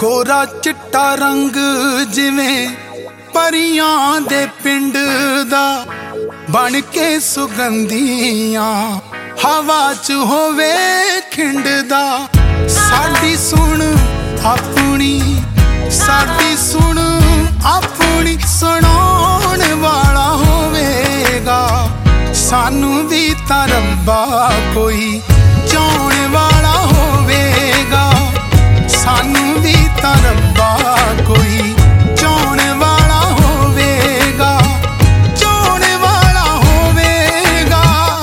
गोरा चिट्टा रंग जिवें परियां दे पिंड दा बन के सुगंधियां हवा च होवे खिंडदा। साडी सुन अपनी साडी सुन अपनी सुनाउण वाला होवेगा। सानू भी तां रब्बा कोई चाउण वाला होवेगा। सानू भी तां रब्बा कोई चाउण वाला होवेगा, चाउण वाला होवेगा।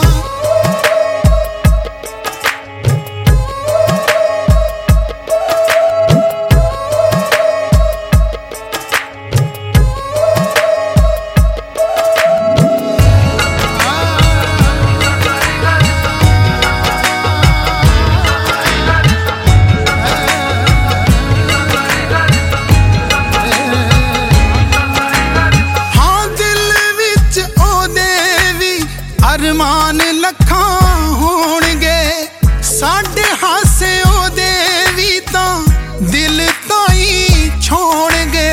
अरमान लखां होणगे साडे हासे ओदे वी तां दिल ताईं छोड़गे।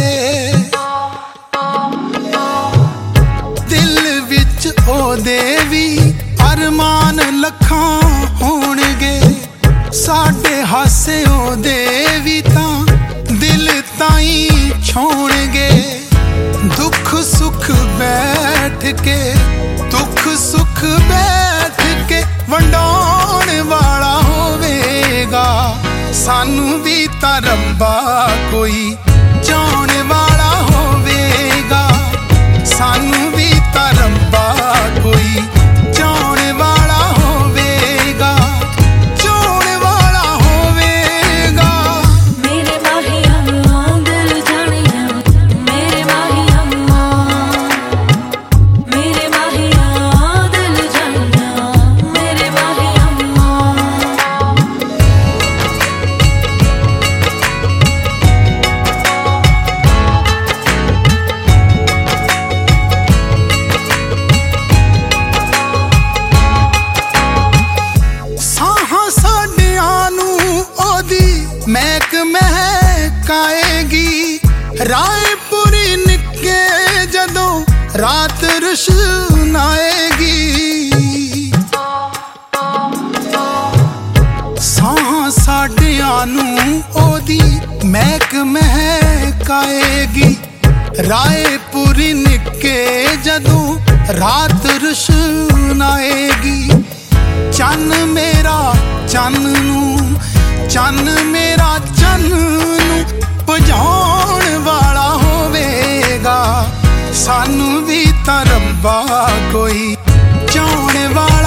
दिल विच ओदे वी अरमान लखां होणगे साडे हासे ओदे वी तां दिल ताईं छोड़गे। दुख सुख बैठ के दुख सुख बैठ के वंडाउण वाला होवेगा। सानू भी तां रब्बा कोई चाउण वाला होवेगा। सानू भी तां रब्बा कोई चाउण वाला होवेगा, चाउण वाला होवेगा। मेरे माही अम्मा दिल जानिया मेरे माही अम्मा, मेरे माही दिल जानिया मेरे माही अम्मा। साहां साडियां नू ओदी महक महकाएगी। रायपुरी निक्के जदों रात रुशनाएगी। साहां साडियां नू ओदी महक महकाएगी। रायपुरी निक्के जदों रात रुशनाएगी। चन्न मेरा चन्न नू चन्न मेरा चन्न नू भजाउण वाला होवेगा। सानू भी तां रब्बा कोई चाउण वाला